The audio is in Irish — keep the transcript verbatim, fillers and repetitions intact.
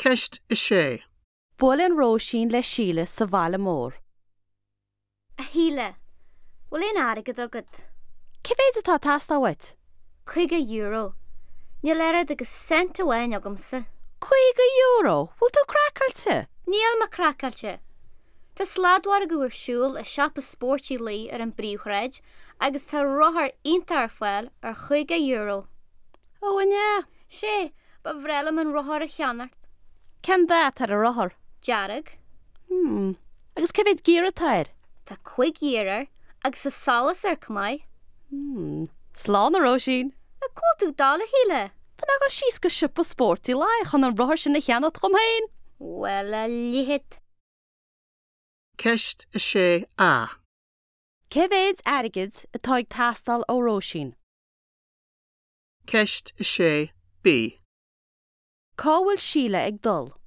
Ceist is sé. Bhuailn Róisín le síle sa bhaile mór. A híle. Bhfuil éon airgid agad. Cé féad atá tasta wait? Chuige euro. Níl airad agus cent amhain agamsa. Chuige euro? Bhfuil tú cracailte? Níl ma cracailte. Tá sládhar go bhfuair siúil a seapa spórtí lí ar an bríomhreid agus tá rothar iontar foiil ar chuige euro. Ó, ine. Sé, ba bhrelam an rothar a cheannart. Cean dat ar a rothar? Dearag. Hmm. Agus cé féad gír atáir? Tá chuig éar agus sa salas ar cumáid. Hmm. Slán a Róisín. A cóil tú dála híle? Tá me go síos go siúpa spórtí lá chun an rothar sin na cheannat chum hain. Well a líhit. Ceist is sé A. Cé féad airgid atá ag tastal ó Róisín? Ceist is sé B. Cá bhfuil síle ag dul?